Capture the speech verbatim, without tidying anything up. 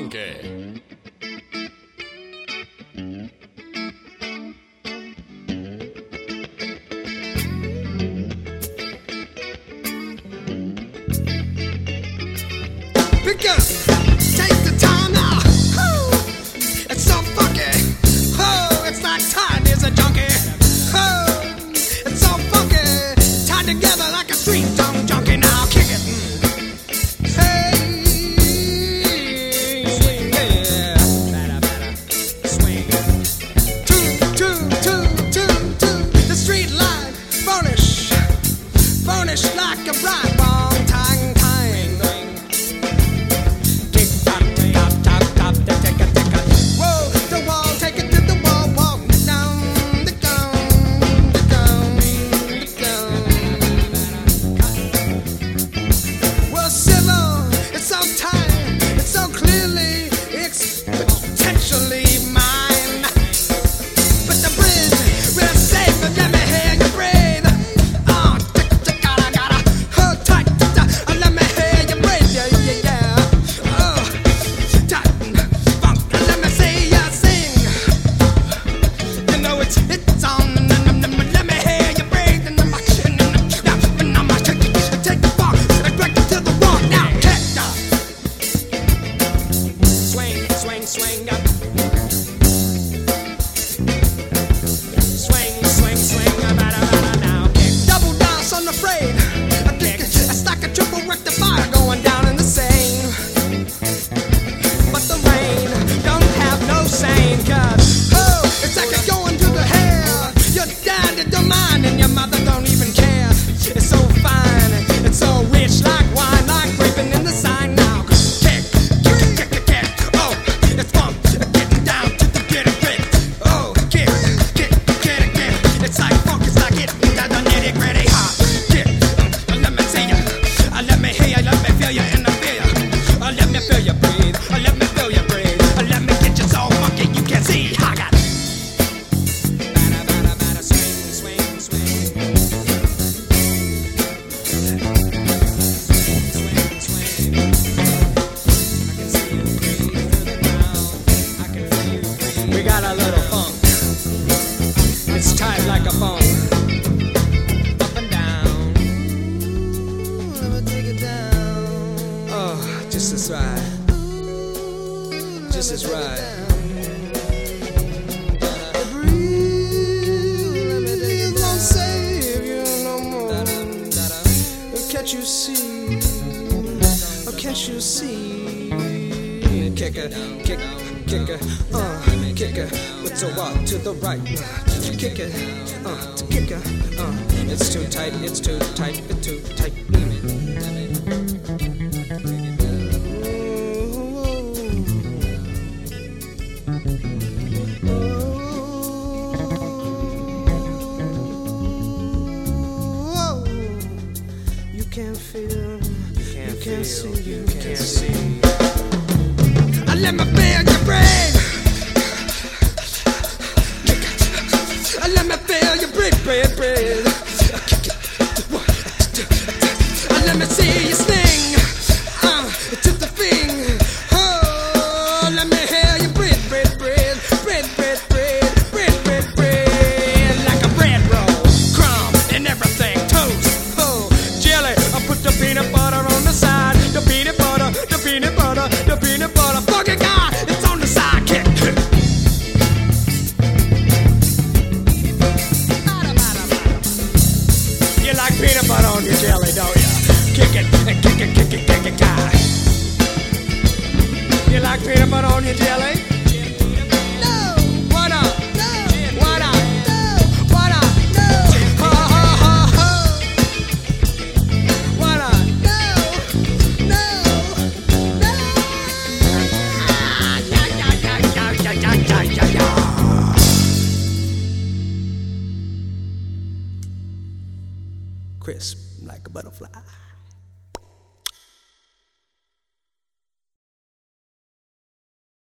funky. Pick up, take the time now. Woo! It's so funky. Oh, it's like time is a junkie. Oh, it's so funky. Tied together like a street tongue junkie. Now kick it. Hey, yeah. Swing. Two, two, two, two, two. The street light furnish, furnish like a bright bomb. Tang, tang. Swing up. Swing, swing, swing, about about now. Kick. Double dance unafraid. I kick. It's like a triple rectifier going down in the Seine. But the rain don't have no sane, cause oh, it's like it's going to the hair. Your dad don't mind and your mother don't even care. It's so fine, it's so rich like wine, like creeping in the sign now. Kick, kick, kick, kick, kick. Oh, it's fun. Getting down to the getting grit. Oh, kick, kick, kick, kick. It's like funk, it's like getting down to the nitty gritty. Ha, kick. Let me see ya. Let me hear ya. Let me feel ya and I feel ya. Let me feel ya breathe. Let me feel ya breathe. Let me get you so funky you can see. I got. Bada bada bada swing swing swing. Swing swing. I can see you breathe through the ground. I can feel you breathe. We got a little funk. It's tight like a bone. Up and down. Let me take it down. Oh, just as right. Just as right. Breathe won't save you no more. Can't you see? Oh, can't you see? Kicker, kick, kicker, uh, kicker. With a walk to the right. Kick it, uh, to kicker, uh. It's too tight, it's too tight, it's too tight. You can't feel, you can't see, you can't see. Let me feel your brain. Let me feel your breathe, breathe, breathe. Let me see you sing uh, to the thing. Oh, let me hear you breathe, breathe, breathe, breathe, breathe, breathe, breathe, breathe, breathe. Like a bread roll, crumb and everything, toast, oh, jelly. I put the peanut butter on the side. The peanut butter, the peanut butter, the peanut butter. Fucking God, it's on the sidekick. You like peanut butter on your jelly, don't ya? Kick it, and kick it, kick it, kick it, guy. You like peanut butter on your jelly? No. Why not? No. Why not? No. Why not? No. Ha ha ha ha. Why not? No. No. No. Ah, yeah, yeah, yeah, yeah, yeah, yeah, yeah, yeah. Crisp like a butterfly.